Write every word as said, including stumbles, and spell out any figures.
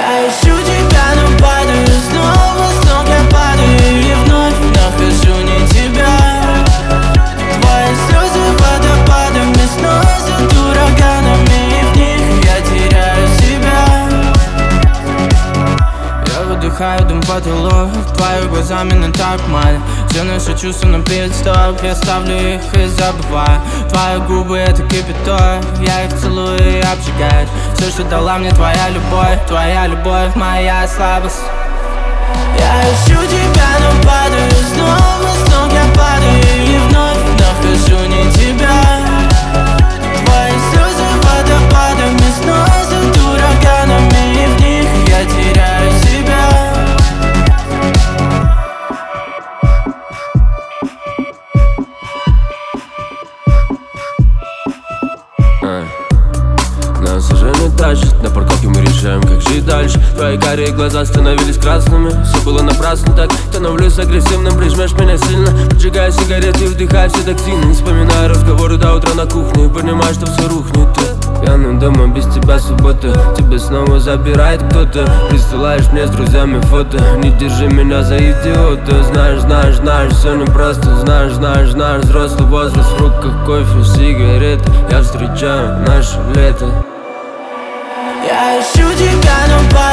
Я ищу тебя, но падаю снова, с ног я падаю и вновь нахожу не тебя. Твои слезы водопадами сносят ураганами, и в них я теряю себя. Я выдыхаю дым в потолок, твои глаза меня так манят. Все наши чувства на пит-стоп, я ставлю их и забываю. Твои губы это кипяток, я их целую и обжигаю. Все, что дала мне твоя любовь, твоя любовь, моя слабость. Я ищу тебя, но падаю снова, с ног я падаю и вновь нахожу не тебя. Твои слезы водопадами сносят ураганами, и в них я теряю себя. Нас уже не тащит, на парковке мы решаем, как жить дальше. Твои карие глаза становились красными, все было напрасно так. Становлюсь агрессивным, прижмешь меня сильно. Поджигаю сигареты и вдыхаю все токсины. Вспоминаю разговоры до утра на кухне, понимаю, что все рухнет. Ты пьяным дома, без тебя суббота. Тебя снова забирает кто-то. Присылаешь мне с друзьями фото. Не держи меня за идиота. Знаешь, знаешь, знаешь, все непросто. Знаешь, знаешь, знаешь, взрослый возраст. В руках кофе, сигареты. Я встречаю наше лето. Я ищу тебя, но